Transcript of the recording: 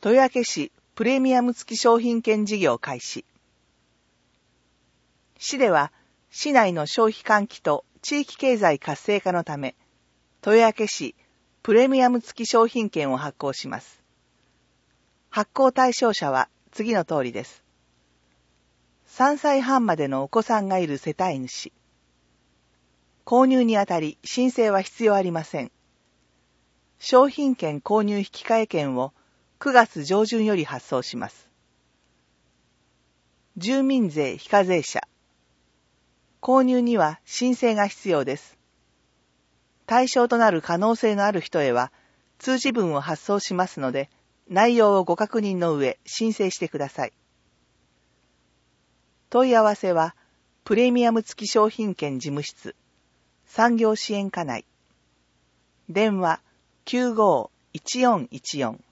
豊明市プレミアム付き商品券事業開始。市では、市内の消費喚起と地域経済活性化のため、豊明市プレミアム付き商品券を発行します。発行対象者は次の通りです。3歳半までのお子さんがいる世帯主。購入にあたり申請は必要ありません。商品券購入引換券を9月上旬より発送します。住民税非課税者。購入には申請が必要です。対象となる可能性のある人へは通知文を発送しますので、内容をご確認の上申請してください。問い合わせはプレミアム付き商品券事務室産業支援課内電話 95-1414